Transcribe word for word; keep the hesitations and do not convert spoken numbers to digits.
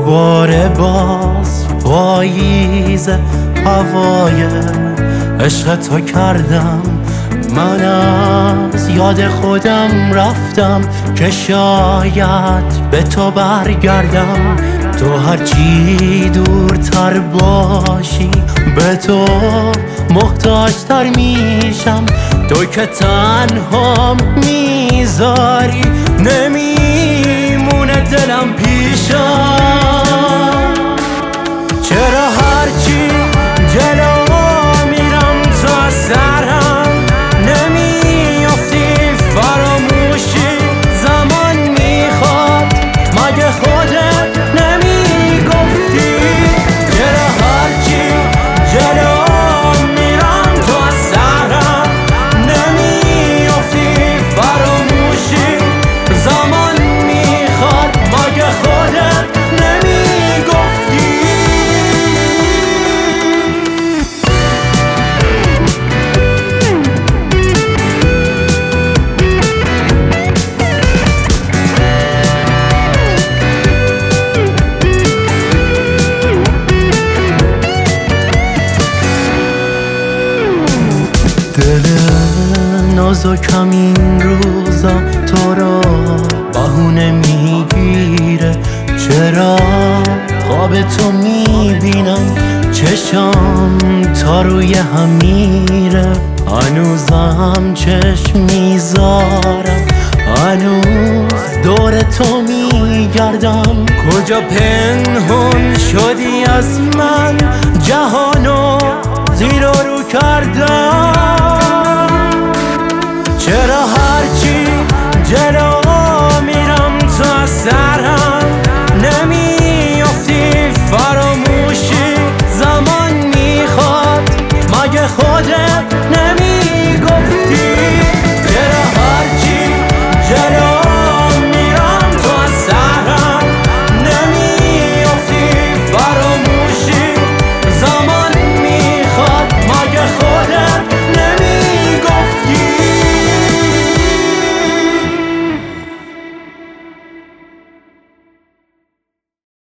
دوباره باز پاییز هوای عشق تو کردم. من از یاد خودم رفتم که شاید به تو برگردم. تو هرچی دورتر باشی به تو محتاجتر میشم. تو که تنها میذاری نمیمونه دلم پیشم. چرا هرچی جلو میرم تو سرم نمیافتی فراموشی زمان میخواد مگه خودت نمیگفتی؟ چرا هرچی جلو میرم تو سرم نمیافتی فراموشی زمان میخواد مگه خودت نمیگفتی؟ دل نازکم این روزا تو را بهونه میگیره. چرا خواب تو میبینم چشم تا روی هم میره. هنوزم چشم میذارم هنوز دور تو میگردم. کجا پنهون شدی از من